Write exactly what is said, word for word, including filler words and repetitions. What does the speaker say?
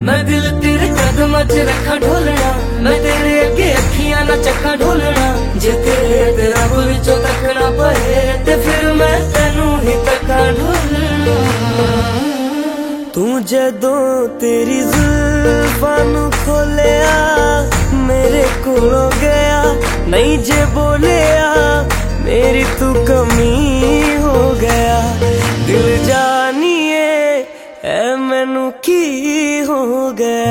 मैं दिल तेरे कदमां च रखा ढोलना, मैं तेरे अगे अखियां ना चक्का ढोलना। जे तेरे ते रब विचों तकना पए ते फिर मैं तैनू ही तक्का ढोलना। तू जदों तेरी जुल्फां नू खोलिया मेरे कोलों गया, नहीं जे बोलिया मेरी तू कमी हो गया। दिल जानिए ऐ मैनू की हो गया।